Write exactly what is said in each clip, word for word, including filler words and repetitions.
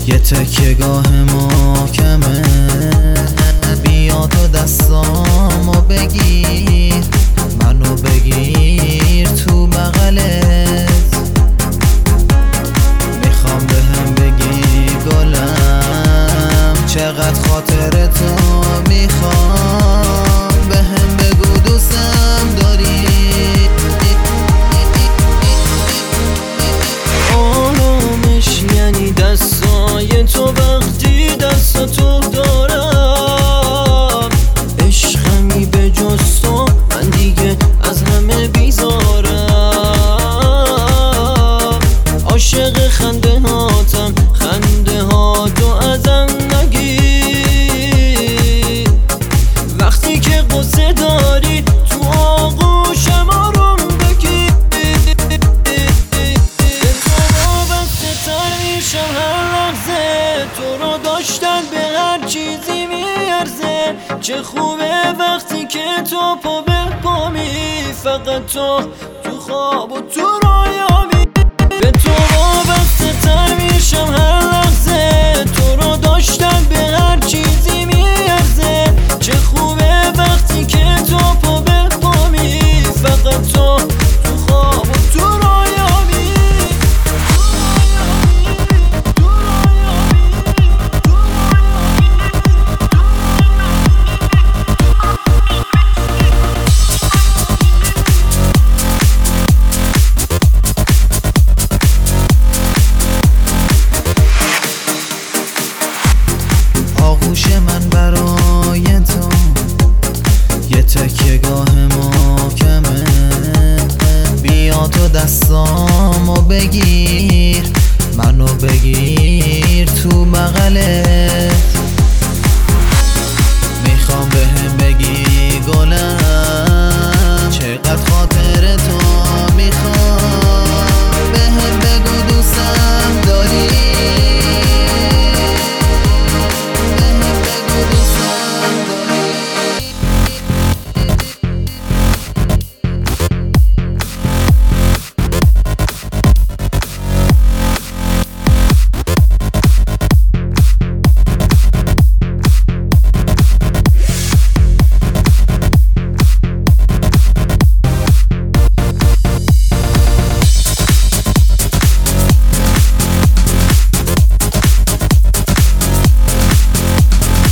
یه تکیه گاه محکمه، بیا تو دستامو بگیر، منو بگیر تو بغلت. میخوام بهم بگی گلم چقدر خاطرتو میخوام، بهم بگو دوستم داری. آرامش یعنی دستای تو وقتی دستاتو دارم، عشقمی به جز تو من دیگه از همه بیزارم. عاشق خنده هاتم، خنده ها تو ازم نگیر، وقتی که قصه داری تو آغوشم آروم بگیر. به تو وابسته تر میشم هر لحظه، تو رو داشتن به هر چیزی میارزه. چه خوبه وقتی که تو پا به پامی، فقط تو تو خواب و تو رویامی. به تو وابسته تر میشم هر لحظه، تو رو داشتن به هر چیزی میارزه. چه خوبه وقتی که تو پا به پامی، فقط تو تو خواب و تو رویامی. آغوش من برای تو یه تکیه گاه محکمه، بیا تو دستامو بگیر، منو بگیر تو بغلت. میخوام بهم بگی گلم چقدر خاطرتو میخوام، بهم بگو دوستم داری.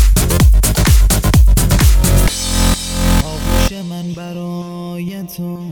من برای تو